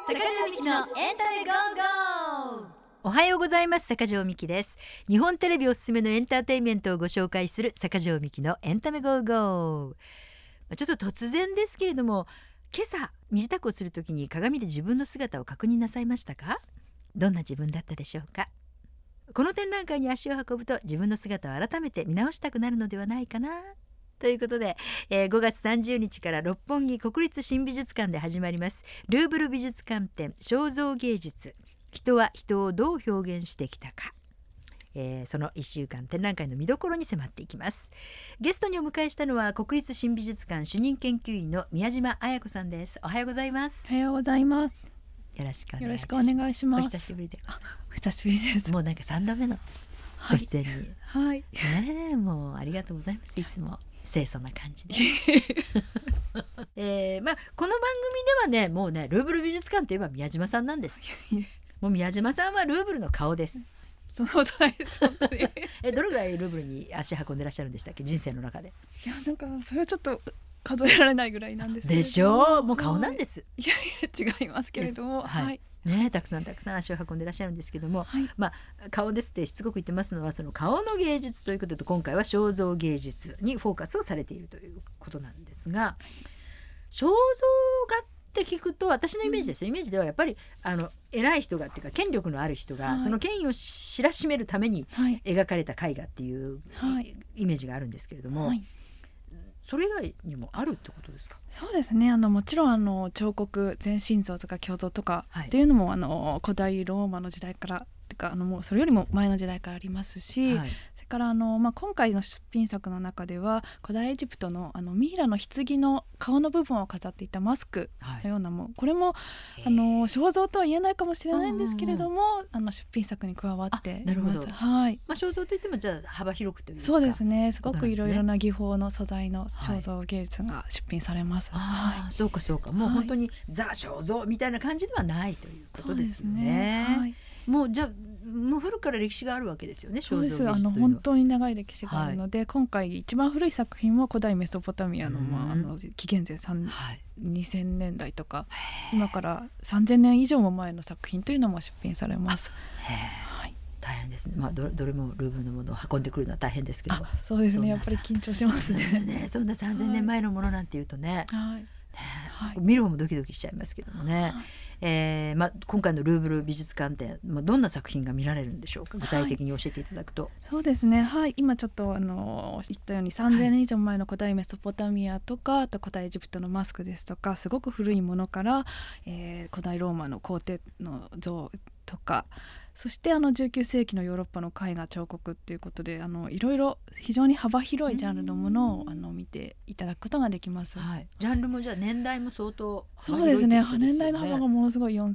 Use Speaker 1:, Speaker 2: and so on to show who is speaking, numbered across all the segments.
Speaker 1: 坂上美希のエンタメゴーゴー。
Speaker 2: おはようございます。坂上美希です。日本テレビおすすめのエンターテインメントをご紹介する坂上美希のエンタメゴーゴー。ちょっと突然ですけれども、今朝身支度をするときに鏡で自分の姿を確認なさいましたか？どんな自分だったでしょうか？この展覧会に足を運ぶと自分の姿を改めて見直したくなるのではないかなということで、5月30日から六本木国立新美術館で始まりますルーブル美術館展肖像芸術、人は人をどう表現してきたか、その1週間展覧会の見どころに迫っていきます。ゲストにお迎えしたのは国立新美術館主任研究員の宮島彩子さんです。おはようございます。
Speaker 3: おはようござ願います。
Speaker 2: よろしくお願いします。
Speaker 3: よろしくお願いします。
Speaker 2: お久しぶりで。
Speaker 3: お久しぶりです。
Speaker 2: もうなんか3度目のご出演に、
Speaker 3: はい、
Speaker 2: ねえ、もうありがとうございます。いつも清楚な感じでこの番組ではね、もうねルーブル美術館といえば宮島さんなんです。もう宮島さんはルーブルの顔です。
Speaker 3: そのことないです本当に
Speaker 2: どれぐらいルーブルに足運んでらっしゃるんでしたっけ、人生の中で。
Speaker 3: いや、なんかそれはちょっと数えられないぐらいなんですけれども。
Speaker 2: でしょう、もう顔なんです。
Speaker 3: いやいや違いますけれども、
Speaker 2: はい、ね、たくさん足を運んでらっしゃるんですけども、
Speaker 3: はい、
Speaker 2: 顔ですってしつこく言ってますのは、その顔の芸術ということと、今回は肖像芸術にフォーカスをされているということなんですが、肖像画って聞くと私のイメージですよ、イメージではやっぱり偉い人がっていうか権力のある人が、その権威を知らしめるために描かれた絵画っていうイメージがあるんですけれども、それ以外にもあるってことですか？
Speaker 3: そうですね、もちろん彫刻、全身像とか胸像とかっていうのも、古代ローマの時代からっていうかもうそれよりも前の時代からありますし、それから今回の出品作の中では古代エジプトのミイラの棺の顔の部分を飾っていたマスクのようなも、これも肖像とは言えないかもしれないんですけれども、出品作に加わっています。
Speaker 2: 肖像といってもじゃあ幅広くというか。
Speaker 3: そうですね、すごくいろいろな技法の素材の肖像芸術が出品されます。
Speaker 2: そうか、もう本当にザ肖像みたいな感じではないということですよね。もうじゃあもう古くから歴史があるわけですよね。
Speaker 3: そうです、本当に長い歴史があるので、今回一番古い作品は古代メソポタミアの、紀元前2000年代とか、今から3000年以上も前の作品というのも出品されます。
Speaker 2: 大変ですね。どれもルーブルのものを運んでくるのは大変ですけど。
Speaker 3: そうですね、やっぱり緊張しますね。
Speaker 2: そんな3000年前のものなんていうとね、見る方もドキドキしちゃいますけどもね。今回のルーブル美術館展、どんな作品が見られるんでしょうか？具体的に教えていただくと。
Speaker 3: そうですね、今ちょっと言ったように3000年以上前の古代メソポタミアとか、あと古代エジプトのマスクですとか、すごく古いものから、古代ローマの皇帝の像とか、そして19世紀のヨーロッパの絵画、彫刻っていうことでいろいろ非常に幅広いジャンルのものを見ていただくことができます。
Speaker 2: ジャンルもじゃあ年代も相当
Speaker 3: 幅広いってことですよね。そうですね、年代の幅がものすごい約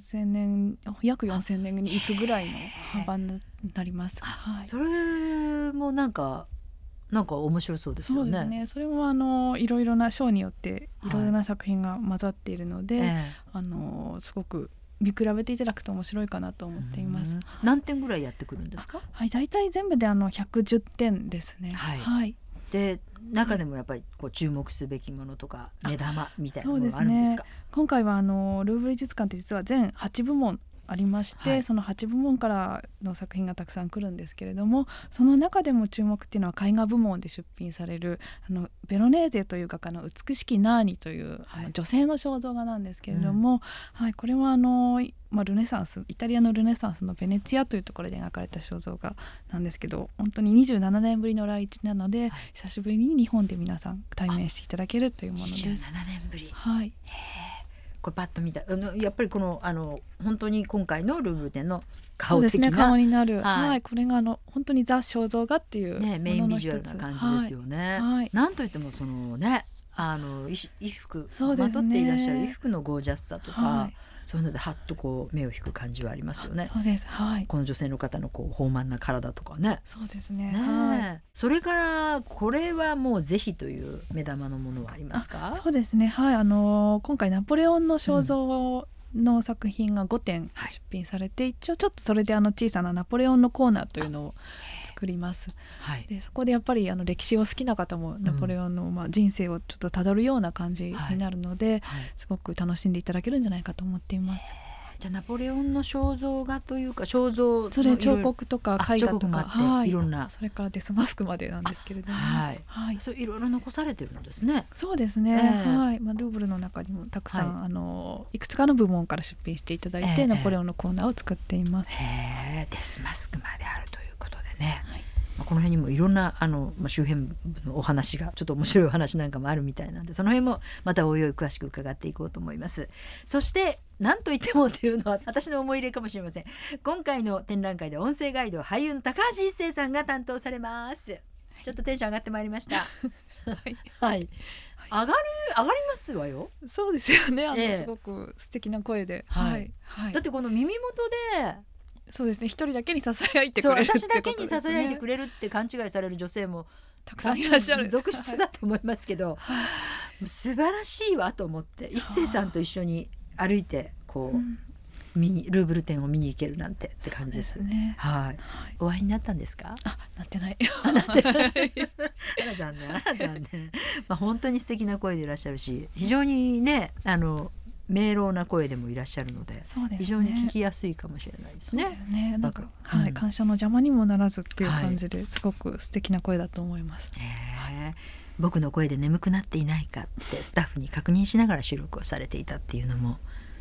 Speaker 3: 4000年に行くぐらいの幅になります。
Speaker 2: それもなんか面白そうですよね。
Speaker 3: そうですね、それもいろいろな章によっていろいろな作品が混ざっているので、すごく見比べていただくと面白いかなと思っています。
Speaker 2: 何点ぐらいやってくるんですか？
Speaker 3: だいたい全部で110点ですね。
Speaker 2: で中でもやっぱり注目すべきものとか目玉みたいなものがあるんですか？
Speaker 3: 今回はルーブル美術館って実は全8部門ありまして、その8部門からの作品がたくさん来るんですけれども、その中でも注目っていうのは絵画部門で出品されるベロネーゼという画家の美しきナーニという、女性の肖像画なんですけれども、これはルネサンス、イタリアのルネサンスのベネツィアというところで描かれた肖像画なんですけど、本当に27年ぶりの来日なので、久しぶりに日本で皆さん対面していただけるというものです。
Speaker 2: 27年ぶり。これパッと見たやっぱり本当に今回のルーブル展の顔的な、
Speaker 3: そうですね、顔になる、これが本当にザ肖像画っていう
Speaker 2: メインビジュアルな感じですよね。なんといってもそのね、衣服、まとっていらっしゃる衣服のゴージャスさとか、そういうのでハッと目を引く感じはありますよね。
Speaker 3: そうです、
Speaker 2: この女性の方の豊満な体とかね。
Speaker 3: そうですね。
Speaker 2: それからこれはもうぜひという目玉のものはありますか？
Speaker 3: そうですね、今回ナポレオンの肖像の作品が5点出品されて、一応ちょっとそれで小さなナポレオンのコーナーというのを作ります。でそこでやっぱり歴史を好きな方もナポレオンの人生をちょっとたどるような感じになるので、すごく楽しんでいただけるんじゃないかと思っています。
Speaker 2: じゃあナポレオンの肖像画というか肖像の
Speaker 3: それ彫刻とか絵画とか、
Speaker 2: いろんな、
Speaker 3: それからデスマスクまでなんですけれども、
Speaker 2: そういろいろ残されてるんですね。
Speaker 3: そうですね、ルーブルの中にもたくさん、いくつかの部門から出品していただいて、ナポレオンのコーナーを作っています。
Speaker 2: デスマスクまであるということでね、この辺にもいろんな周辺のお話がちょっと面白いお話なんかもあるみたいなんで、その辺もまたおいおい詳しく伺っていこうと思います。そして何といってもというのは私の思い入れかもしれません。今回の展覧会で音声ガイド俳優の高橋一生さんが担当されます。ちょっとテンション上がってまいりましたはい、上がりますわよ。
Speaker 3: そうですよね、すごく素敵な声で、
Speaker 2: だってこの耳元で
Speaker 3: そうですね、一人だけにささやいてくれるってことですね。
Speaker 2: 私だけにささやいてくれるって勘違いされる女性も
Speaker 3: たくさんいらっしゃる、
Speaker 2: 続出だと思いますけど、素晴らしいわと思って、一生さんと一緒に歩いてこう、ルーブル展を見に行けるなんてって感じです。お会いになったんですか？
Speaker 3: なってない。
Speaker 2: あら残念本当に素敵な声でいらっしゃるし、非常にね明朗な声でもいらっしゃるので、非常に聞きやすいかもしれないですね。
Speaker 3: なんか鑑賞の邪魔にもならずっていう感じで、すごく素敵な声だと思います。
Speaker 2: 僕の声で眠くなっていないかってスタッフに確認しながら収録をされていたっていうのも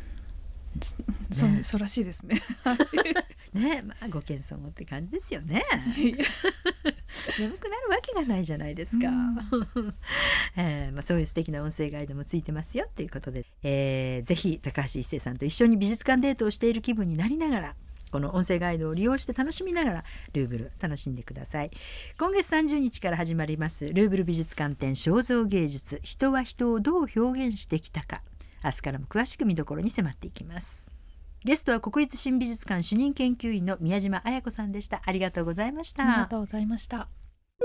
Speaker 3: そうらしいですね
Speaker 2: ご謙遜って感じですよね眠くなるわけがないじゃないですかそういう素敵な音声ガイドもついてますよということで、ぜひ高橋一生さんと一緒に美術館デートをしている気分になりながら、この音声ガイドを利用して楽しみながらルーブル楽しんでください。今月30日から始まりますルーブル美術館展肖像芸術、人は人をどう表現してきたか、明日からも詳しく見どころに迫っていきます。ゲストは国立新美術館主任研究員の宮島彩子さんでした。ありがとうございました。
Speaker 3: ありがとうございました。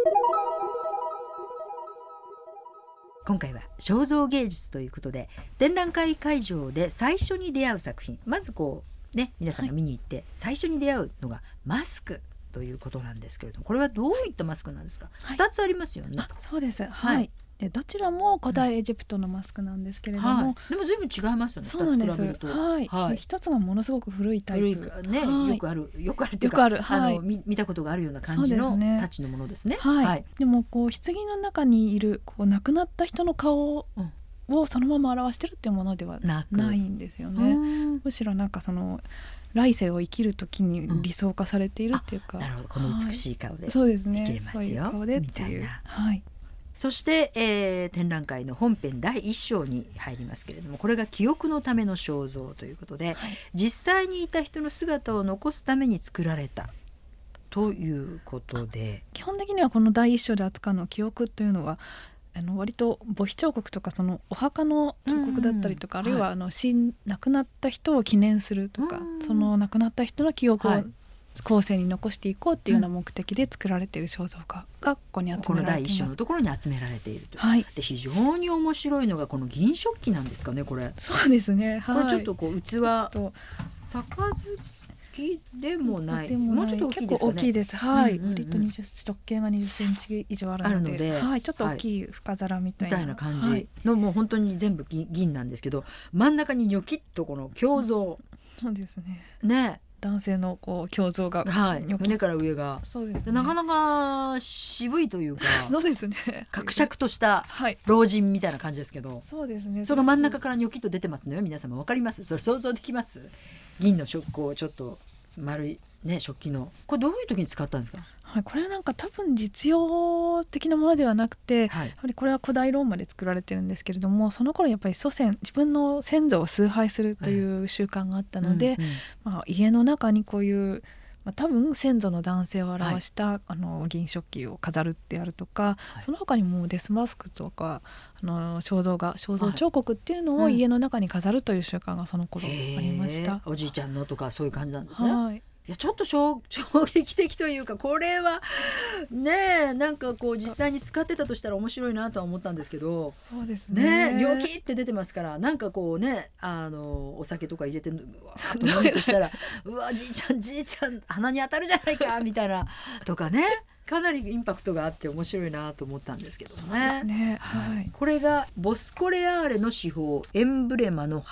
Speaker 2: 今回は肖像芸術ということで、展覧会会場で最初に出会う作品、まず皆さんが見に行って最初に出会うのがマスクということなんですけれども、これはどういったマスクなんですか？2つありますよね。
Speaker 3: そうです、でどちらも古代エジプトのマスクなんですけれども、
Speaker 2: でも随分違いますよね。
Speaker 3: そうなんです。一つがものすごく古いタイプ、
Speaker 2: よくあるというか、見たことがあるような感じのタッチのものですね。
Speaker 3: でも棺の中にいる亡くなった人の顔をそのまま表してるっていうものではないんですよね。むしろ来世を生きる時に理想化されているっていうか、
Speaker 2: なるほど、この美しい顔で
Speaker 3: そうですね、
Speaker 2: 生きれますよ、
Speaker 3: そういう顔でっていう。
Speaker 2: そして、展覧会の本編第1章に入りますけれども、これが記憶のための肖像ということで、実際にいた人の姿を残すために作られたということで、
Speaker 3: 基本的にはこの第1章で扱うの記憶というのは割と墓碑彫刻とかお墓の彫刻だったりとか、あるいは亡くなった人を記念するとか、その亡くなった人の記憶を後世に残していこうっていうような目的で作られている肖像画がここに集められています。この第一章
Speaker 2: のところに集められていると、で非常に面白いのがこの銀食器なんですかね、これ。
Speaker 3: そうですね、
Speaker 2: これちょっと器杯でもない、もうちょっと大きいですかね。
Speaker 3: 結構大きいです。割と直径が20センチ以上あるので、ちょっと大きい深皿みたいな
Speaker 2: 感じの、もう本当に全部銀なんですけど、真ん中にニョキッとこの胸像、
Speaker 3: そうですね、男性の胸像が、
Speaker 2: 胸から上が、なかなか渋いというか、
Speaker 3: そうですね、
Speaker 2: 格尺とした老人みたいな感じですけど、
Speaker 3: そうですね、
Speaker 2: それが真ん中からニョキッと出てますのよ。皆様わかります？それ想像できます？銀のちょっと丸い食器の、これどういう時に使ったんですか？
Speaker 3: これは多分実用的なものではなくて、やはりこれは古代ローマで作られてるんですけれども、その頃やっぱり自分の先祖を崇拝するという習慣があったので、家の中にこういう多分先祖の男性を表した、銀食器を飾るってあるとか、その他にもデスマスクとか肖像彫刻っていうのを家の中に飾るという習慣がその頃ありました。
Speaker 2: おじいちゃんのとかそういう感じなんですね。いやちょっと衝撃的というか、これはね実際に使ってたとしたら面白いなとは思ったんですけど、
Speaker 3: そうですね、
Speaker 2: ニョキって出てますから、お酒とか入れてうわーっと飲むとしたらうわじいちゃん鼻に当たるじゃないかみたいなとかね、かなりインパクトがあって面白いなと思ったんですけどね。
Speaker 3: そうですね、
Speaker 2: これがボスコレアーレの至宝エンブレマの灰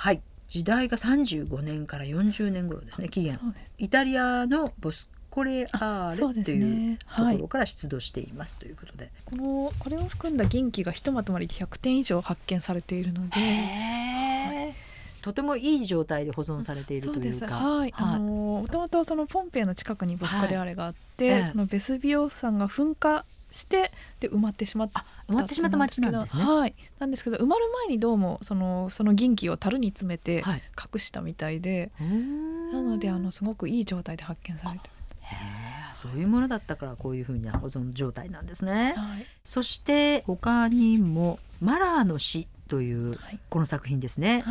Speaker 2: 時代が35年から40年頃ですね、起源。
Speaker 3: そうです。
Speaker 2: イタリアのボスコレア
Speaker 3: そうです
Speaker 2: ーレという
Speaker 3: ね。
Speaker 2: と
Speaker 3: はい。
Speaker 2: ころから出土していますということで、
Speaker 3: これを含んだ銀器がひとまとまりで100点以上発見されているので、
Speaker 2: へー、とてもいい状態で保存されている
Speaker 3: そうです。
Speaker 2: というか、
Speaker 3: はい。もともとそのポンペイの近くにボスコレアーレがあって、
Speaker 2: はい
Speaker 3: そのベスビオ山が噴火してで埋まってしまった
Speaker 2: 埋まってしまった町なんですね。
Speaker 3: はい。なんですけど埋まる前にどうもその銀器を樽に詰めて
Speaker 2: はい、
Speaker 3: 隠したみたいで、なのですごくいい状態で発見されてる。
Speaker 2: へー、そういうものだったからこういうふうな保存状態なんですね。
Speaker 3: はい。
Speaker 2: そして他にもマラーの死という
Speaker 3: はい
Speaker 2: この作品ですね、
Speaker 3: はい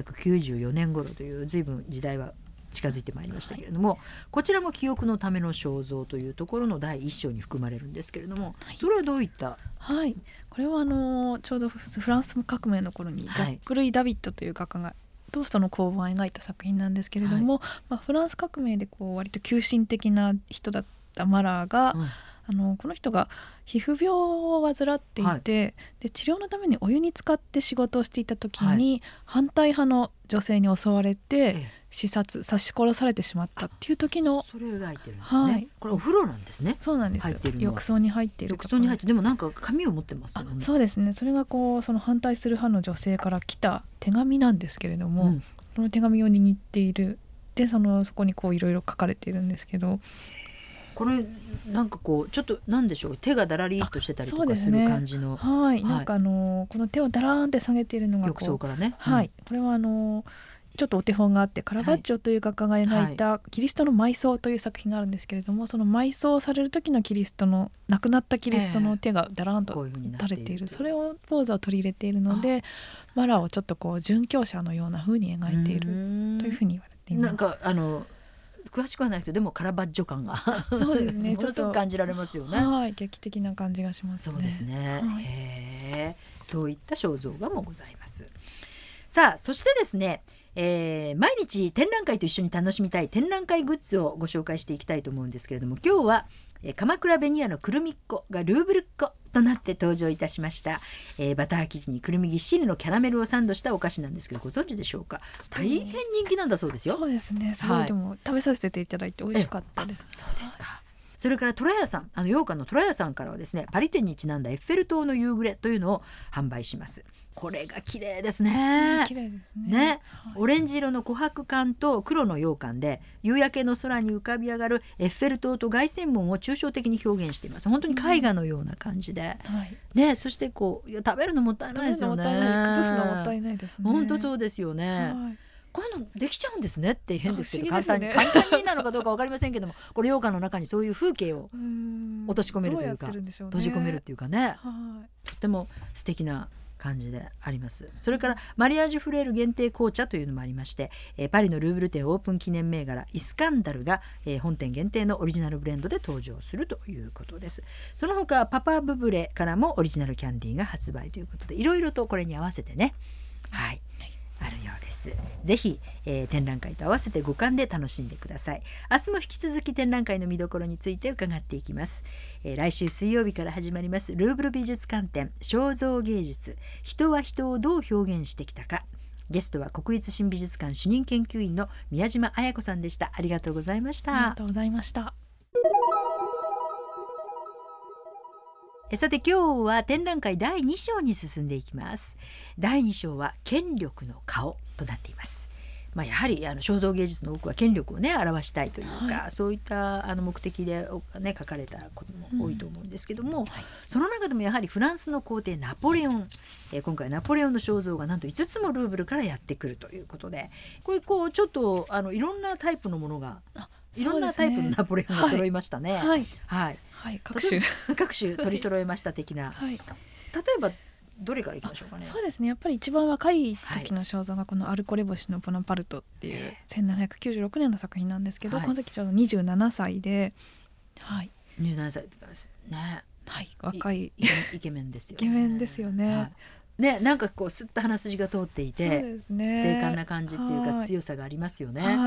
Speaker 2: 1794年頃という随分時代は近づいてまいりましたけれども、こちらも記憶のための肖像というところの第一章に含まれるんですけれども、それはどういった？
Speaker 3: はい。これはちょうどフランス革命の頃にジャック・ルイ・ダビッドという画家がとその工房を描いた作品なんですけれども、フランス革命で割と急進的な人だったマラーが、この人が皮膚病を患っていて、で治療のためにお湯に浸かって仕事をしていた時に、反対派の女性に襲われて、刺し殺されてしまったっていう時の、
Speaker 2: それを描いてるんですね。これお風呂なんですね。
Speaker 3: そうなんです。
Speaker 2: 入っているのは
Speaker 3: 浴槽に入っている。
Speaker 2: 浴槽に入って、でもなんか紙を持ってますよね。
Speaker 3: そうですね。それがその反対する派の女性から来た手紙なんですけれども、その手紙を握っているでそこにいろいろ書かれているんですけど、
Speaker 2: これなんかちょっとなんでしょう、手がだらりっとしてたりとかする感じの、
Speaker 3: はい、なんかこの手をだらーんって下げているのが
Speaker 2: 浴槽からね、
Speaker 3: はい、これはちょっとお手本があって、カラバッチョという画家が描いたキリストの埋葬という作品があるんですけれども、その埋葬される時の亡くなったキリストの手がだらんと垂れている、それをポーズを取り入れているので、マラーをちょっと殉教者のような風に描いているというふうに言われています。
Speaker 2: なんか詳しくはないけど、でもカラバッジョ感が
Speaker 3: そうですね
Speaker 2: ものすごく感じられますよね。
Speaker 3: はい、劇的な感じがしますね。
Speaker 2: そうですね、
Speaker 3: はい、
Speaker 2: へー、そういった肖像画もございます。さあ、そしてですね、毎日展覧会と一緒に楽しみたい展覧会グッズをご紹介していきたいと思うんですけれども、今日は鎌倉ベニヤのくるみっこがルーブルッコとなって登場いたしました、バター生地にくるみぎっしりのキャラメルをサンドしたお菓子なんですけど、ご存知でしょうか。大変人気なんだそうですよ。
Speaker 3: そうですね。すごい、でも食べさせていただいて美味しかったです。
Speaker 2: そうですか。それからトラヤさん、羊羹のトラヤさんからはですね、パリ店にちなんだエッフェル塔の夕暮れというのを販売します。これが綺麗ですね。
Speaker 3: 綺麗ですね。
Speaker 2: オレンジ色の琥珀缶と黒の羊羹で夕焼けの空に浮かび上がるエッフェル塔と凱旋門を抽象的に表現しています。本当に絵画のような感じで、そして食べるのもったいないですよね。
Speaker 3: 崩すのもったいないですね。
Speaker 2: 本当そうですよね。こういうのできちゃうんですねって変ですけど、簡単になのかどうか分かりませんけども、これ羊羹の中にそういう風景を落とし込めるというか、閉じ込めるっていうかね、とっても素敵な感じであります。それからマリアージュフレール限定紅茶というのもありまして、パリのルーブル店オープン記念銘柄イスカンダルが、本店限定のオリジナルブレンドで登場するということです。その他パパブブレからもオリジナルキャンディーが発売ということで、いろいろとこれに合わせてね、あるようです。ぜひ、展覧会と合わせて五感で楽しんでください。明日も引き続き展覧会の見どころについて伺っていきます。来週水曜日から始まりますルーブル美術館展肖像芸術、人は人をどう表現してきたか。ゲストは国立新美術館主任研究員の宮島彩子さんでした。ありがとうございました。
Speaker 3: ありがとうございました。
Speaker 2: さて今日は展覧会第2章に進んでいきます。第2章は権力の顔となっています。やはり肖像芸術の多くは権力をね表したいというか、そういった目的で、書かれたことも多いと思うんですけども、その中でもやはりフランスの皇帝ナポレオン、今回ナポレオンの肖像がなんと5つもルーブルからやってくるということで、これちょっといろんなタイプのものが、いろんなタイプのナポレオンが揃いましたね。各種取り揃えました的な、例えばどれからいきましょうかね。
Speaker 3: そうですね、やっぱり一番若い時の肖像がこのアルコレ星のボナパルトっていう1796年の作品なんですけど、この時ちょうど27歳で、
Speaker 2: 27歳ですね。
Speaker 3: 若い
Speaker 2: イケメンですよ
Speaker 3: ね。イケメンですよね。
Speaker 2: なんかスッと鼻筋が通っていて、精悍な感じっていうか強さがありますよね。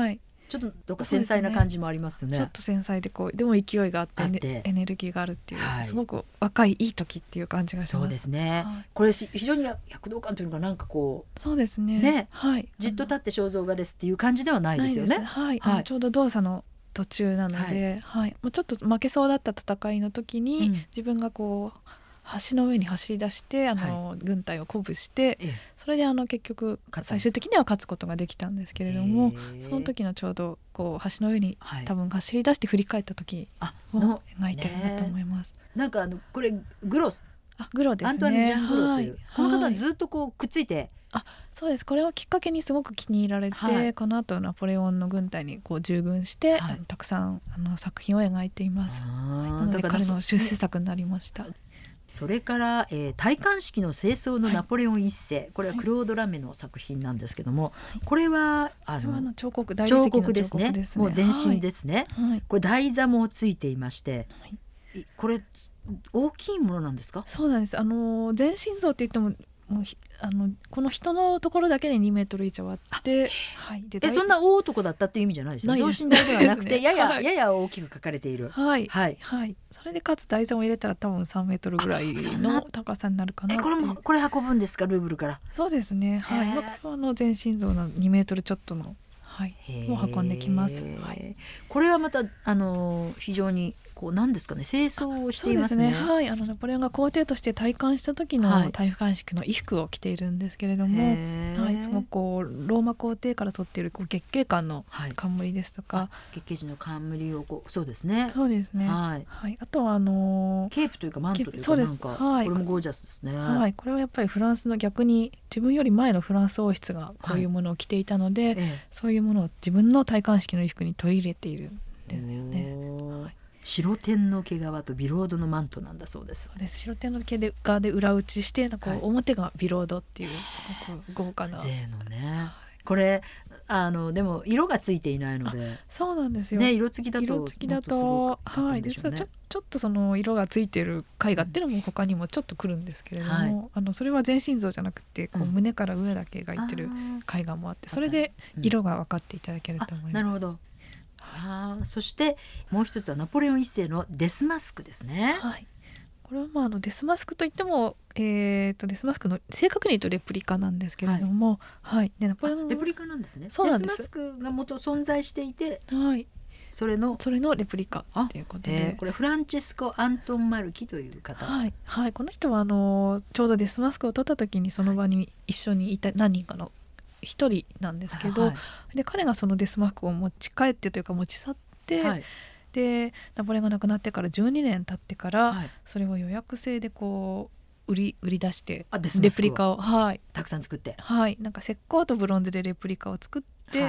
Speaker 2: ちょっとどっか繊細な感じもありますね。
Speaker 3: ちょっと繊細ででも勢いがあってエネルギーがあるっていう、すごく若いいい時っていう感じがします。
Speaker 2: そうですね、これ非常に躍動感というのがなんか
Speaker 3: そうですね、
Speaker 2: じっと立って肖像画ですっていう感じではないですよね。
Speaker 3: ちょうど動作の途中なので、もうちょっと負けそうだった戦いの時に、自分が橋の上に走り出して軍隊を鼓舞して、それで結局最終的には勝つことができたんですけれども、その時のちょうど橋の上に多分走り出して振り返った時を描いてるんだと思います。
Speaker 2: なんかこれグロですね。
Speaker 3: ア
Speaker 2: ントワネ・ジャン・グロという、この方はずっとくっついて、
Speaker 3: そうです。これをきっかけにすごく気に入られて、この後ナポレオンの軍隊に従軍して、たくさん作品を描いています。なので彼の出世作になりました。
Speaker 2: それから、戴冠式の正装のナポレオン一世、これはクロード・ラメの作品なんですけども、これは
Speaker 3: 彫刻、大理石の彫刻ですね。
Speaker 2: もう全身ですね。これ台座もついていまして、これ大きいものなんですか？
Speaker 3: そうなんです。全身像って言ってもこの人のところだけで2メートル以上あって、
Speaker 2: そんな大男だったっていう意味じゃないですよね。等身大ではなくて、やや大きく描かれている。
Speaker 3: それでかつ台座を入れたら多分3メートルぐらいの高さになるかなっていう。
Speaker 2: これ運ぶんですか、ルーブルから？
Speaker 3: そうですね。全身像の2メートルちょっとのもう運んできます。
Speaker 2: これはまた非常に何ですかね、清掃をしていますね。
Speaker 3: ナポレオンが皇帝として戴冠した時の戴冠式の衣服を着ているんですけれども、すごくローマ皇帝から取っている月桂冠の冠ですとか、
Speaker 2: 月桂樹の冠をそうですね。
Speaker 3: そうですね。あとは
Speaker 2: ケープというかマントというか、なんかこれもゴージャスですね。
Speaker 3: これはやっぱりフランスの逆に自分より前のフランス王室がこういうものを着ていたので、そういうものを自分の戴冠式の衣服に取り入れているんですよね。
Speaker 2: 白天の毛皮とビロードのマントなんだそうです。
Speaker 3: そうです。白天の毛皮で裏打ちして表がビロードっていうすごく豪華な
Speaker 2: 税のね。これでも色がついていないので、
Speaker 3: そうなんですよ。
Speaker 2: 色付きだと
Speaker 3: 実はちょっとその色がついている絵画っていうのも他にもちょっと来るんですけれども、それは全身像じゃなくて胸から上だけ描いてる絵画もあって、それで色が分かっていただけると思います。
Speaker 2: なるほど。そしてもう一つはナポレオン一世のデスマスクですね。
Speaker 3: これはデスマスクといっても、デスマスクの正確に言うとレプリカなんですけれども、でナポレオン
Speaker 2: レプリカなんですね。
Speaker 3: そうなんです。
Speaker 2: デスマスクが元存在していて、それの
Speaker 3: レプリカということで、
Speaker 2: これフランチェスコ・アントン・マルキという方、
Speaker 3: この人はちょうどデスマスクを取った時にその場に一緒にいた何人かの一人なんですけど、で彼がそのデスマスクを持ち帰ってというか持ち去って、でナポレオンが亡くなってから12年経ってから、それを予約制で売り出してレプリカを
Speaker 2: たくさん作って、
Speaker 3: なんか石膏とブロンズでレプリカを作って、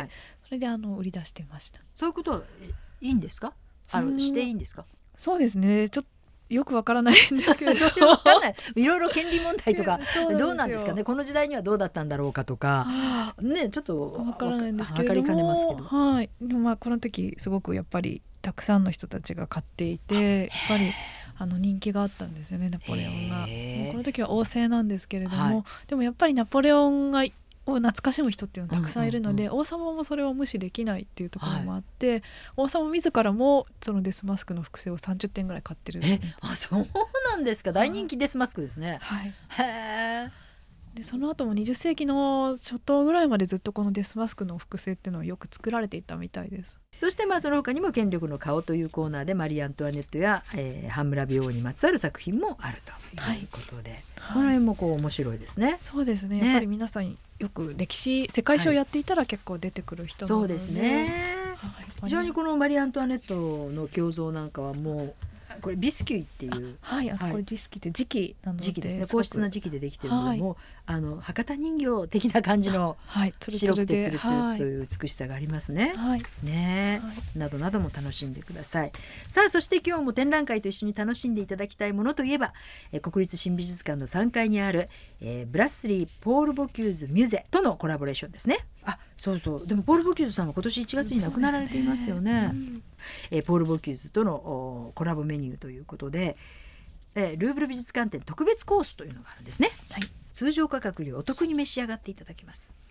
Speaker 3: それで売り出してました。
Speaker 2: そういうことはいいんですか？していいんですか？
Speaker 3: そうですね。ちょっとよくわからないんですけれど
Speaker 2: いろいろ権利問題とかどうなんですかね。この時代にはどうだったんだろうかとかね、ちょっと
Speaker 3: わからないんですけれども、
Speaker 2: 分かりかねますけど、
Speaker 3: でもこの時すごくやっぱりたくさんの人たちが買っていて、やっぱり人気があったんですよね、ナポレオンが。この時は王政なんですけれども、でもやっぱりナポレオンがを懐かしむ人っていうのはたくさんいるので、王様もそれを無視できないっていうところもあって、王様自らもそのデスマスクの複製を30点ぐらい買ってるんです。
Speaker 2: そうなんですか。大人気デスマスクですね。で
Speaker 3: その後も20世紀の初頭ぐらいまでずっとこのデスマスクの複製っていうのをよく作られていたみたいです。
Speaker 2: そしてその他にも権力の顔というコーナーでマリー・アントワネットや、ハンムラビ王にまつわる作品もあるということで、この辺も面白いですね。
Speaker 3: そうですね。やっぱり皆さんよく歴史世界史をやっていたら結構出てくる人なので、
Speaker 2: そうですね。非常にこのマリー・アントワネットの胸像なんかはもうこれビスキュイっていう、
Speaker 3: これビスキュイって磁器なので、
Speaker 2: 磁器ですね。硬質な磁器でできてるので、も博多人形的な感じの白くてツルツルという美しさがありますね。などなども楽しんでください。さあ、そして今日も展覧会と一緒に楽しんでいただきたいものといえば、国立新美術館の3階にある、ブラッスリー・ポール・ボキューズ・ミュゼとのコラボレーションですね。そうそう。でもポール・ボキューズさんは今年1月に亡くなられていますよね。ポール・ボキューズとのコラボメニューということで、ルーブル美術館展特別コースというのがあるんですね。通常価格よりお得に召し上がっていただけます。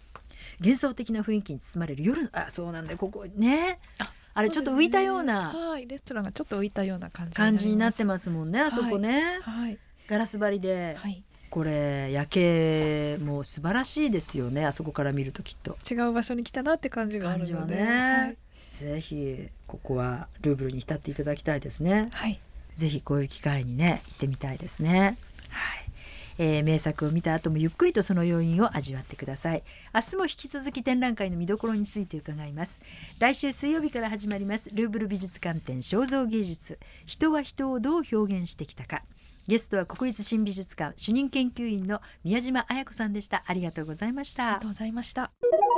Speaker 2: 幻想的な雰囲気に包まれる夜のそうなんだここねあれちょっと浮いたような
Speaker 3: はい、レストランがちょっと浮いたような
Speaker 2: 感じになってますもんねあそこね、
Speaker 3: はい
Speaker 2: ガラス張りで、
Speaker 3: はい、
Speaker 2: これ夜景も素晴らしいですよねあそこから見るときっと
Speaker 3: 違う場所に来たなって感じがあるので
Speaker 2: 感じはね、ぜひここはルーブルに浸っていただきたいですね、
Speaker 3: はい、
Speaker 2: ぜひこういう機会にね行ってみたいですね。はい、名作を見た後もゆっくりとその余韻を味わってください。明日も引き続き展覧会の見どころについて伺います。来週水曜日から始まりますルーブル美術館展肖像芸術、人は人をどう表現してきたか。ゲストは国立新美術館主任研究員の宮島彩子さんでした。ありがとうございました。
Speaker 3: ありがとうございました。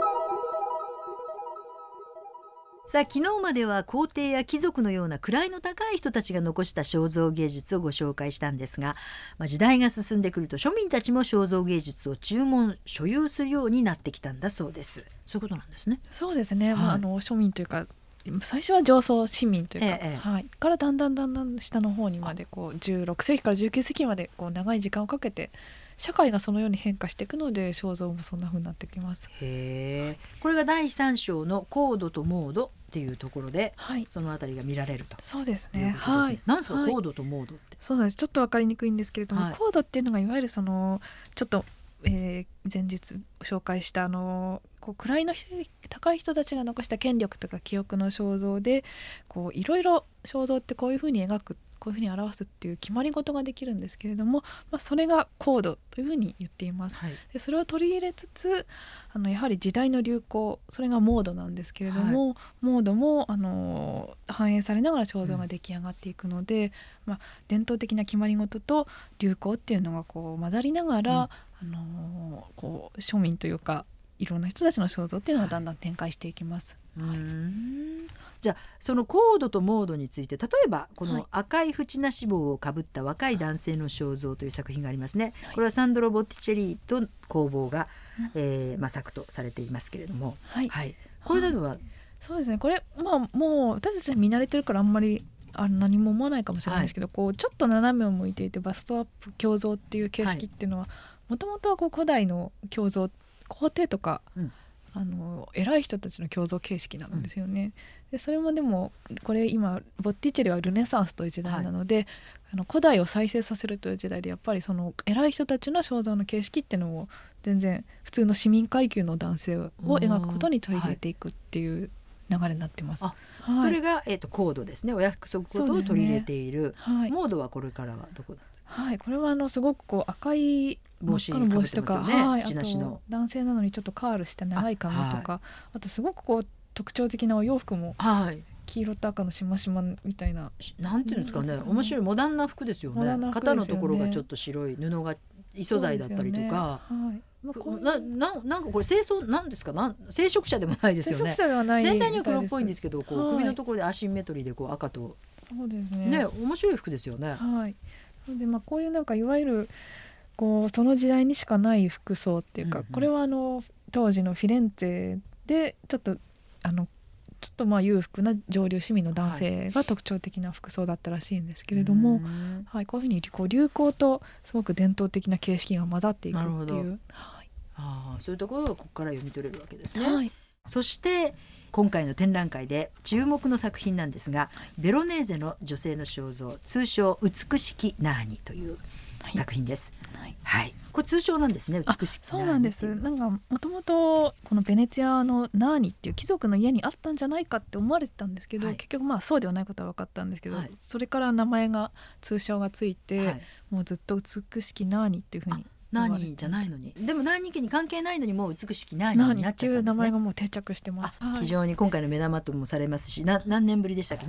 Speaker 2: さあ昨日までは皇帝や貴族のような位の高い人たちが残した肖像芸術をご紹介したんですが、時代が進んでくると庶民たちも肖像芸術を注文所有するようになってきたんだそうです。そういうことなんですね。
Speaker 3: そうですね、
Speaker 2: はい、
Speaker 3: 庶民というか最初は上層市民というか、
Speaker 2: はい、
Speaker 3: からだんだん下の方にまでこう16世紀から19世紀までこう長い時間をかけて社会がそのように変化していくので肖像もそんな風になってきます。
Speaker 2: へー、これが第3章のコードとモードっていうところで、
Speaker 3: はい、
Speaker 2: そのあたりが見られると。
Speaker 3: そうですね。
Speaker 2: はい。なんですか、
Speaker 3: はい、
Speaker 2: コードとモードって。
Speaker 3: そうなんです。ちょっと分かりにくいんですけれども、
Speaker 2: はい、
Speaker 3: コードっていうのがいわゆるそのちょっと、前日紹介したこう位の高い人たちが残した権力とか記憶の肖像でこういろいろ肖像ってこういうふうに描くこういうふうに表すっていう決まり事ができるんですけれども、それがコードというふうに言っています。
Speaker 2: はい、
Speaker 3: でそれを取り入れつつやはり時代の流行、それがモードなんですけれども、モードも反映されながら肖像が出来上がっていくので、伝統的な決まり事と流行っていうのがこう混ざりながら、こう庶民というかいろんな人たちの肖像っていうのがだんだん展開していきます。
Speaker 2: じゃあそのコードとモードについて、例えばこの赤い縁なし帽をかぶった若い男性の肖像という作品がありますね。これはサンドロ・ボッティチェリと工房が、作とされていますけれども、これなどは、
Speaker 3: そうですね、これもう私たちは見慣れてるからあんまり何も思わないかもしれないですけど、こうちょっと斜めを向いていてバストアップ胸像っていう形式っていうのはもともとはこう古代の胸像、皇帝とか、偉い人たちの胸像形式なんですよね。でそれもでもこれ今ボッティチェリはルネサンスという時代なので、古代を再生させるという時代でやっぱりその偉い人たちの肖像の形式っていうのを全然普通の市民階級の男性を描くことに取り入れていくっていう流れになってます。
Speaker 2: それが、コードですね。お約束事を取り入れている、モードはこれからはどこだ。
Speaker 3: これはすごくこう赤い帽子とか、あと男性なのにちょっとカールした長い髪とか、あとすごくこう特徴的なお洋服も、黄色と赤のしましまみたいな、
Speaker 2: なんていうんですかね、面白いモダンな服ですよね。肩のところがちょっと白い布が異素材だったりとか、なんかこれ清掃なんですか、聖職者でもないですよね。全体には黒っぽいんですけど、こう首のところでアシンメトリーでこう赤と、
Speaker 3: そうですね、
Speaker 2: 面白い服ですよね。
Speaker 3: でこういうなんかいわゆるこうその時代にしかない服装っていうか、これは当時のフィレンツェでちょっと裕福な上流市民の男性が特徴的な服装だったらしいんですけれども、こういうふうに流行とすごく伝統的な形式が混ざっていくっていう、
Speaker 2: そういうところがここから読み取れるわけですね。そして今回の展覧会で注目の作品なんですが、ベロネーゼの女性の肖像、通称美しきナーニという作品です。これ通称なんですね、美しきナーニ。
Speaker 3: そうなんです。なんかもともとこのベネツィアのナーニっていう貴族の家にあったんじゃないかって思われてたんですけど、結局そうではないことは分かったんですけど、それから名前が通称がついて、もうずっと美しきナーニっていうふうに。
Speaker 2: ナーニじゃないのに、でもナーニ家に関係ないのにもう美しきナーニになっちゃったんですね。
Speaker 3: ナーニっていう名前がもう定着してます。
Speaker 2: 非常に今回の目玉ともされますし、何年ぶりでしたっけ。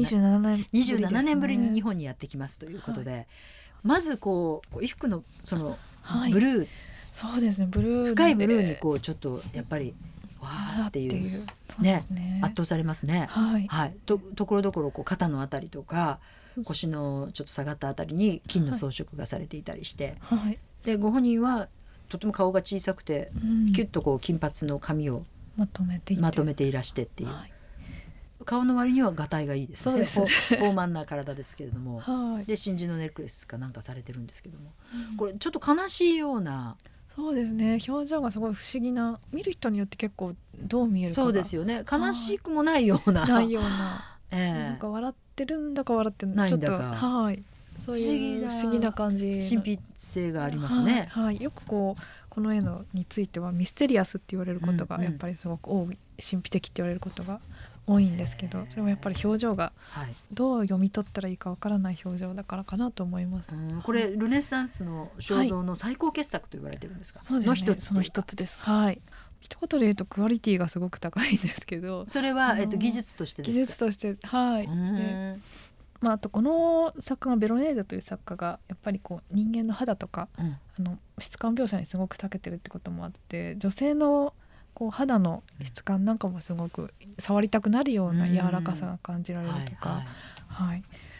Speaker 3: 27
Speaker 2: 年ぶりに日本にやってきますということで、まずこう衣服のそのブルー、
Speaker 3: そうですね、ブルー、
Speaker 2: 深いブルーにこうちょっとやっぱりわーっていうね、圧倒されますね。ところどころこう肩のあたりとか腰のちょっと下がったあたりに金の装飾がされていたりして、でご本人はとても顔が小さくて、キュッとこう金髪の髪をまとめていらしてっていう、顔の割にはがたいがいいですね。豊満な体ですけれども、で真珠のネックレスかなんかされてるんですけども、これちょっと悲しいような
Speaker 3: そうですね、表情がすごい不思議な、見る人によって結構どう見えるかが
Speaker 2: そうですよね。悲しくもないような
Speaker 3: ないような、なん
Speaker 2: え
Speaker 3: か笑ってるんだか笑って
Speaker 2: ないんだか
Speaker 3: ちょっと、はいそういう不思議な感じの
Speaker 2: 神秘性がありますね。
Speaker 3: はい、よくこの絵についてはミステリアスって言われることが
Speaker 2: うんうん
Speaker 3: やっぱりすごく多い、神秘的って言われることが多いんですけど、それもやっぱり表情が
Speaker 2: はい
Speaker 3: どう読み取ったらいいかわからない表情だからかなと思います。
Speaker 2: これルネサンスの肖像の最高傑作と言われてるんですか？
Speaker 3: そうですね、
Speaker 2: の一つ
Speaker 3: その一つです。はい、一言で言うとクオリティがすごく高いんですけど、
Speaker 2: それは、技術としてですか？
Speaker 3: 技術としてはいで、あとこの作家がベロネーゼという作家がやっぱり人間の肌とか、質感描写にすごく長けてるってこともあって、女性の肌の質感なんかもすごく触りたくなるような柔らかさが感じられるとか、はい、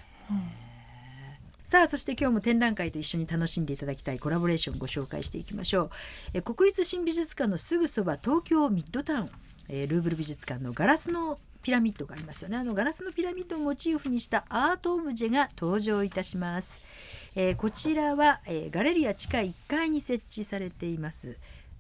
Speaker 2: さあそして今日も展覧会と一緒に楽しんでいただきたいコラボレーションをご紹介していきましょう。国立新美術館のすぐそば、東京ミッドタウン、ルーブル美術館のガラスのピラミッドがありますよね。ガラスのピラミッドをモチーフにしたアートオブジェが登場いたします。こちらは、ガレリア地下1階に設置されています。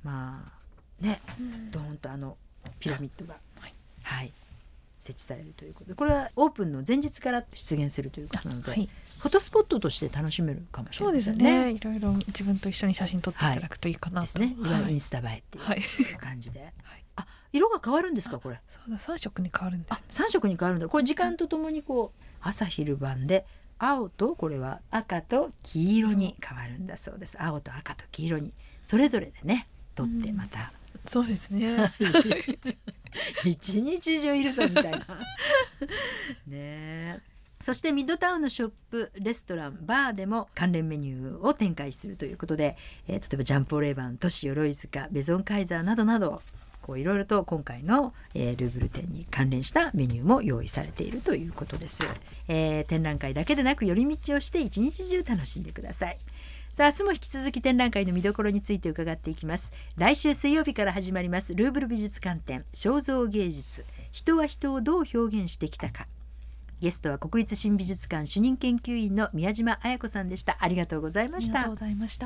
Speaker 2: ドーンとピラミッドが、設置されるということで、これはオープンの前日から出現するということなので、フォトスポットとして楽しめるかもしれませんね。
Speaker 3: そうですね、いろいろ自分と一緒に写真撮っていただくといいかなと、
Speaker 2: ですね。いわゆるインスタ映えっていう感じで、色が変わるんですか？これ
Speaker 3: そうだ、3色に変わるんです、ね。
Speaker 2: 3色に変わるんだ。これ時間とともに朝昼晩で青と、これは赤と黄色に変わるんだそうです。青と赤と黄色にそれぞれでね撮ってまた、
Speaker 3: そうですね
Speaker 2: 一日中いるさみたいなね。そしてミッドタウンのショップ、レストラン、バーでも関連メニューを展開するということで、例えばジャンポレーバン、都市鎧塚、メゾンカイザーなどなど、いろいろと今回の、ルーブル展に関連したメニューも用意されているということです。展覧会だけでなく寄り道をして一日中楽しんでください。さあ明日も引き続き展覧会の見どころについて伺っていきます。来週水曜日から始まりますルーブル美術館展、肖像芸術、人は人をどう表現してきたか。ゲストは国立新美術館主任研究員の宮島彩子さんでした。ありがとうございました。
Speaker 3: ありがとうございました。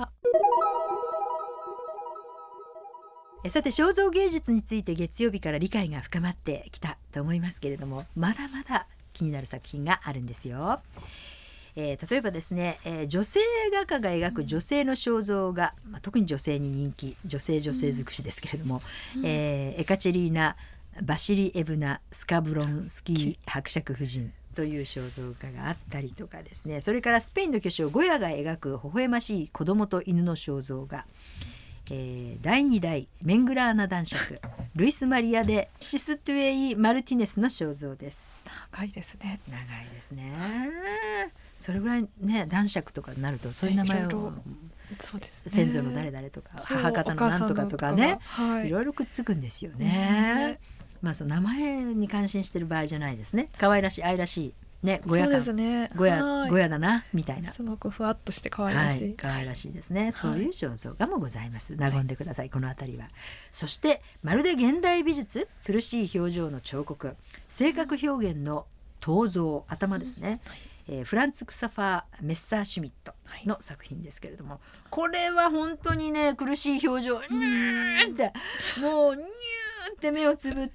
Speaker 2: さて肖像芸術について月曜日から理解が深まってきたと思いますけれども、まだまだ気になる作品があるんですよ。例えばですね、女性画家が描く女性の肖像画、特に女性に人気、女性尽くしですけれども、エカチェリーナ・バシリエブナ・スカブロンスキー伯爵夫人という肖像画があったりとかですね、それからスペインの巨匠ゴヤが描く微笑ましい子供と犬の肖像画、第2代メングラーナ男爵ルイス・マリア・デ・シストゥエイ・マルティネスの肖像です。
Speaker 3: 長いですね。
Speaker 2: 長いですね。それぐらいね、男爵とかになるとそういう名前を、
Speaker 3: そうですね、
Speaker 2: 先祖の誰々とか母方のなんとかとかね、いろいろくっつくんですよね。その名前に関心してる場合じゃないですね。可愛らしい愛らしいね、ゴヤ感、ゴヤだなみたいな、
Speaker 3: すごくふわっとして可愛らしい、
Speaker 2: 可愛らしいですね。そういう肖像画もございます。和んでください、このあたりは。そしてまるで現代美術、苦しい表情の彫刻、性格表現の頭像、頭ですね。フランツ・クサファー・メッサーシュミットの作品ですけれども、これは本当にね、苦しい表情、ニューってもうニューって目をつぶって、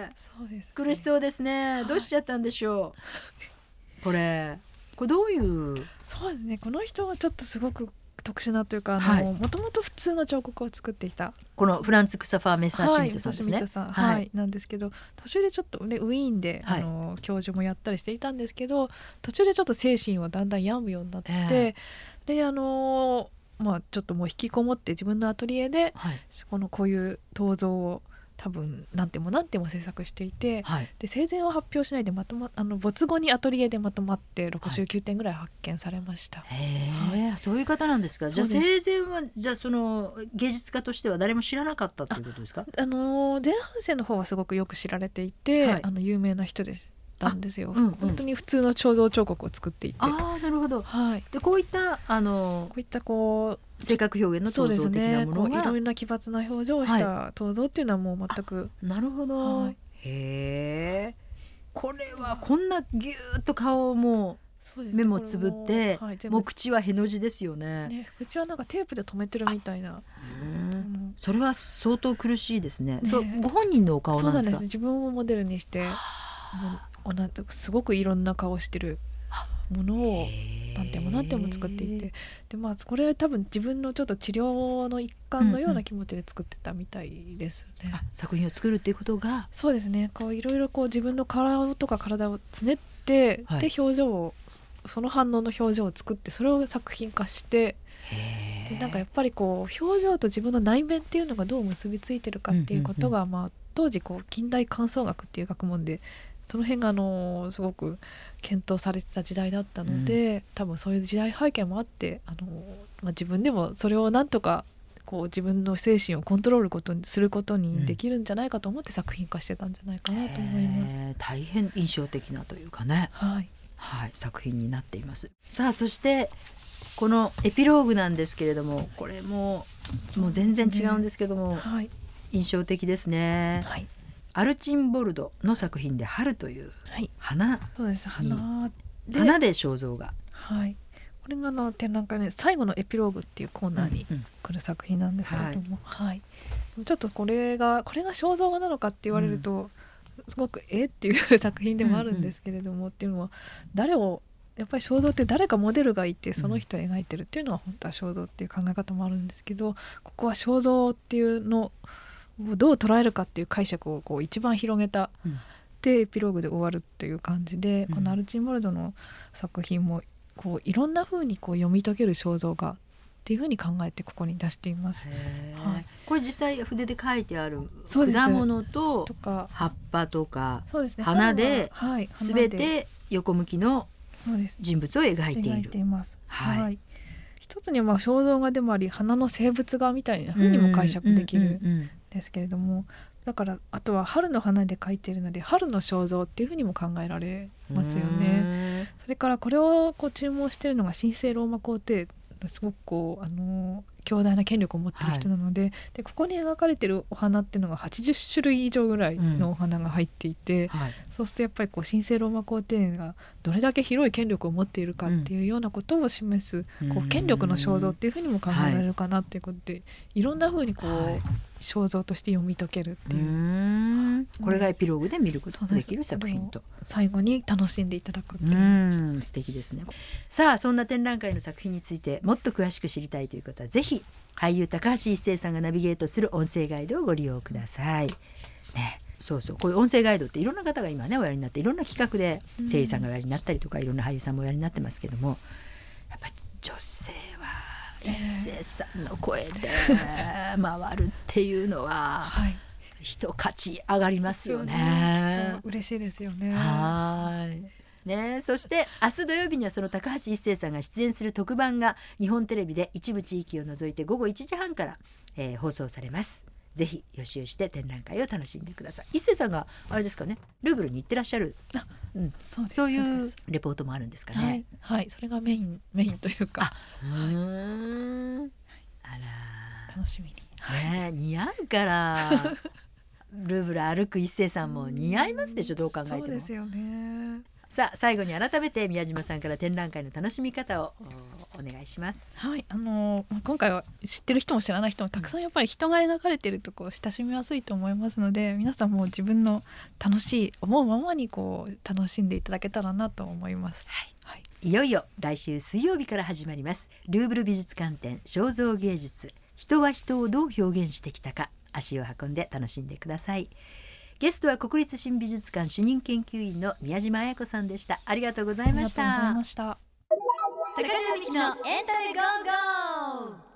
Speaker 3: そうですね、
Speaker 2: 苦しそうですね。どうしちゃったんでしょう、これどういう。
Speaker 3: そうですね、この人はちょっとすごく特殊なというか、もともと普通の彫刻を作っていた
Speaker 2: このフランツ・クサファー・メッサーシュミットさんですね。
Speaker 3: なんですけど、途中でちょっと、ウィーンで、教授もやったりしていたんですけど、途中でちょっと精神をだんだん病むようになって、でちょっともう引きこもって自分のアトリエで、こういう銅像を多分何点も制作していて、で生前は発表しないで没後にアトリエでまとまって69点ぐらい発見されました。
Speaker 2: そういう方なんですか。じゃあ生前はその芸術家としては誰も知らなかったということですか。
Speaker 3: 前半生の方はすごくよく知られていて、有名な人ですんですよ。本当に普通の彫像彫刻を作っていて。
Speaker 2: なるほど。でこういった性格表現の銅像的なものが、
Speaker 3: いろいろな奇抜な表情をした銅像っていうのはもう全く。
Speaker 2: なるほど。へえ。これはこんなギューッと顔をもう
Speaker 3: そうですね、
Speaker 2: 目もつぶって、
Speaker 3: これも、はい、全部
Speaker 2: もう口はへの字ですよね。
Speaker 3: ね、口はなんかテープで留めてるみたいな。
Speaker 2: それは相当苦しいですね。
Speaker 3: ね、
Speaker 2: そうご本人のお顔
Speaker 3: そうなんんです。
Speaker 2: なですか？
Speaker 3: 自分をモデルにしてすごくいろんな顔してるものを何点も何点も作っていて、で、まあ、これは多分自分のちょっと治療の一環のような気持ちで作ってたみたいですね。
Speaker 2: 作品を作るっていうことが、
Speaker 3: そうですね、こういろいろこう自分の顔とか体をつねって、
Speaker 2: はい、
Speaker 3: で表情をその反応の表情を作ってそれを作品化して、でなんかやっぱりこう表情と自分の内面っていうのがどう結びついてるかっていうことが、まあ、当時こう近代観想学っていう学問でその辺がすごく検討されてた時代だったので、多分そういう時代背景もあってまあ、自分でもそれをなんとかこう自分の精神をコントロールすることにできるんじゃないかと思って作品化してたんじゃないかなと思います。
Speaker 2: 大変印象的なというかね、
Speaker 3: はい
Speaker 2: はい、作品になっています。さあそしてこのエピローグなんですけれども、これもう全然違うんですけども、
Speaker 3: はい、
Speaker 2: 印象的ですね。
Speaker 3: はい、
Speaker 2: アルチンボルドの作品で春という花、
Speaker 3: はい、そうです、花
Speaker 2: で肖像画、
Speaker 3: はい、これが展覧会の最後のエピローグっていうコーナーに来る作品なんですけれども、はい、ちょっとこれが肖像画なのかって言われると、すごくっていう作品でもあるんですけれども、っていうのはやっぱり肖像って誰かモデルがいてその人を描いてるっていうのは本当は肖像っていう考え方もあるんですけど、ここは肖像っていうのをどう捉えるかっていう解釈をこう一番広げた、でエピローグで終わるっていう感じで、このアルチンボルドの作品もこういろんな風にこう読み解ける肖像画っていう風に考えてここに出しています。はい、
Speaker 2: これ実際筆で書いてある
Speaker 3: 果
Speaker 2: 物と葉っぱとか、
Speaker 3: そうですね、
Speaker 2: 花で全て横向きの
Speaker 3: そうです
Speaker 2: 人物を描いている。
Speaker 3: 描いています。
Speaker 2: はい
Speaker 3: はい、一つには肖像画でもあり花の生物画みたいな風にも解釈できるんですけれども、だからあとは春の花で描いているので春の肖像っていう風にも考えられますよね。それからこれをこう注文しているのが神聖ローマ皇帝、すごくこう強大な権力を持っている人なので、でここに描かれているお花っていうのが80種類以上ぐらいのお花が入っていて、そうするとやっぱりこう神聖ローマ皇帝がどれだけ広い権力を持っているかっていうようなことを示す、こう権力の肖像っていうふうにも考えられるかなということで、いろんなふうにこう、肖像として読み解けるっていう、
Speaker 2: これがエピローグで見ることができる作品と、
Speaker 3: 最後に楽しんでいただくっていう、
Speaker 2: 素敵ですね。さあそんな展覧会の作品についてもっと詳しく知りたいという方はぜひ俳優高橋一生さんがナビゲートする音声ガイドをご利用ください、ね、そうこういう音声ガイドっていろんな方が今ねおやりになって、いろんな企画で声優さんがおやりになったりとか、いろんな俳優さんもおやりになってますけども、やっぱり女性は一生さんの声で回るっていうのは、人価値上がりますよね。
Speaker 3: きっと嬉しいですよね。
Speaker 2: ね、そして明日土曜日にはその高橋一生さんが出演する特番が日本テレビで一部地域を除いて午後1時半から、放送されます。ぜひ予習して展覧会を楽しんでください。一生さんがあれですかね、ルーブルに行ってらっしゃる、そういうレポートもあるんですかね。
Speaker 3: はい、それがメインというか、
Speaker 2: あら
Speaker 3: 楽しみに、
Speaker 2: 似合うからルーブル歩く一生さんも似合いますでしょ、どう考えても。
Speaker 3: そうですよね。
Speaker 2: さあ最後に改めて宮島さんから展覧会の楽しみ方をお願いします。
Speaker 3: はい、今回は知ってる人も知らない人もたくさんやっぱり人が描かれているとこう親しみやすいと思いますので、皆さんも自分の楽しい思うままにこう楽しんでいただけたらなと思います。
Speaker 2: いよいよ来週水曜日から始まりますルーブル美術館展肖像芸術、人は人をどう表現してきたか、足を運んで楽しんでください。ゲストは国立新美術館主任研究員の宮島彩子さんでした。ありがとうございました。
Speaker 3: ありがとうございました。
Speaker 1: 坂上美希のエンタメゴーゴー。